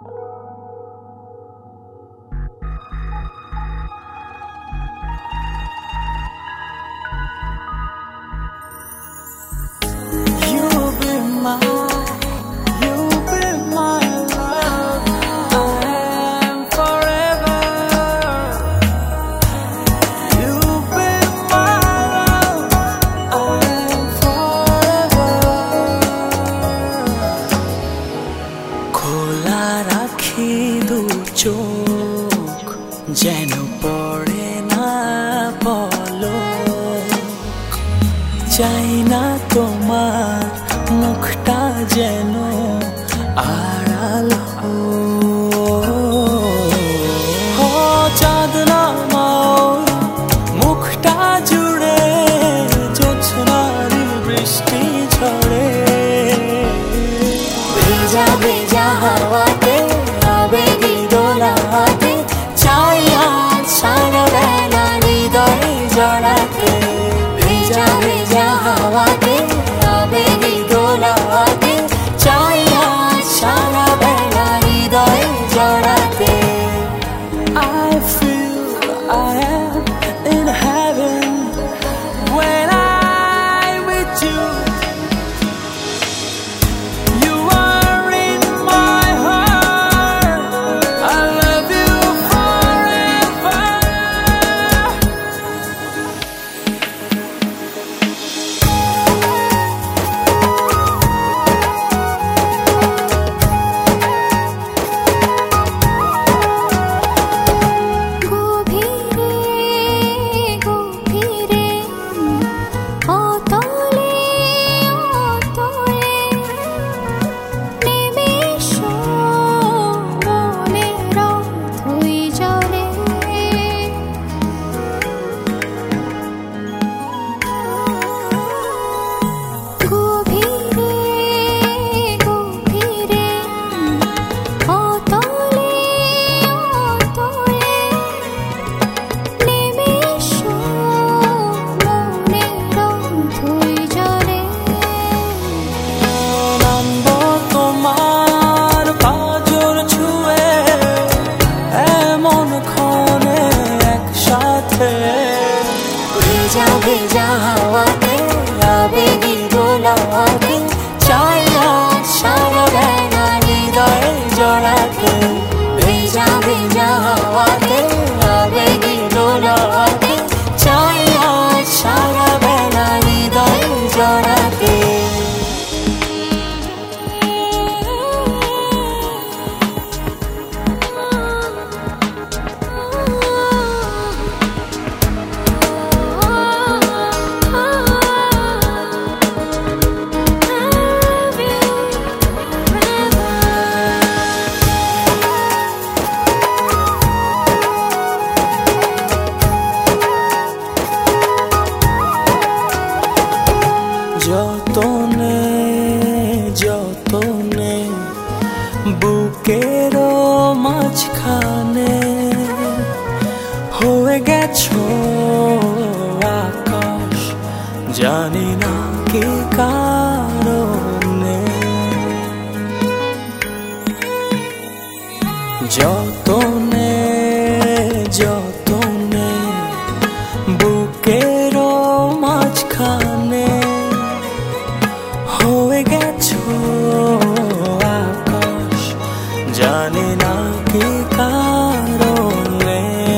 খোলা রাখি দু চোখ যেন পড়ে না পলক, চাই না তোমার মুখটা যেন আড়াল হোক। চাঁদ নামাও মুখটা জুড়ে জোছনার বৃষ্টি ঝরে, ভেজা ভেজা হাওয়াতে আবেগী দোলাতে চাই আজ সারা বেলা হৃদয়ে জড়াতে। ভেজা ভেজা হাওয়াতে আবেগী দোলাতে চাই আজ সারা বেলা হৃদয়ে জড়াতে। I feel I am in heaven when I'm with you. ভেজা ভেজা হাওয়াতে আবেগী দোলাতে চাই আজ সারা বেলা হৃদয়ে জড়াতে। ভেজা ভেজা হাওয়াতে আবেগী দোলাতে চাই আজ সারা বেলা হৃদয়ে জড়াতে। যতনে যতনে বুকের মাঝখানে হয়ে গেছো আকাশ, জানি না কি কারণে। যতনে যতনে বুকের মাঝখানে হয়ে গেছো আকাশ, জানি না কি কারণে।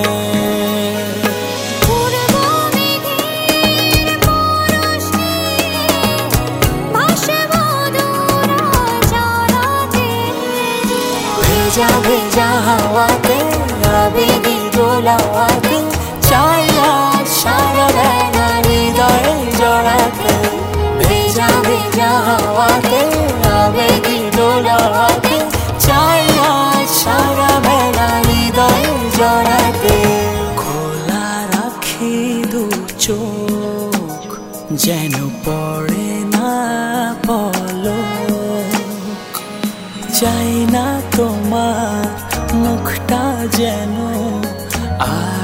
ভেজা ভেজা হাওয়াতে আবেগী দোলাতে চাই আজ সারা বেলা হৃদয়ে জড়াতে। ভেজা ভেজা হাওয়াতে আবেগী দোলাতে চাই আজ সারা বেলা হৃদয়ে জড়াতে। খোলা রাখি দু চোখ যেন পড়ে না পলক, চাই না তোমার মুখটা যেন